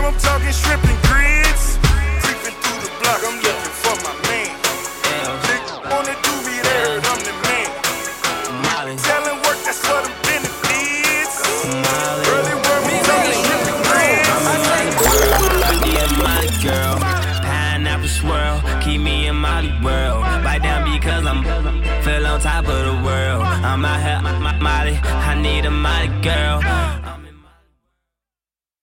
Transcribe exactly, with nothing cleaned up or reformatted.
I'm talking shrimp and grits. Creeping through the block, I'm looking for my man. Niggas wanna do me there, I'm the man. Selling work, that's for the benefits. Early work, I'm talking shrimp and grits. Yeah, Molly girl, pineapple swirl, keep me in Molly world. Bite down because I'm feel on top of the world. I'm out here, Molly, I need a Molly girl.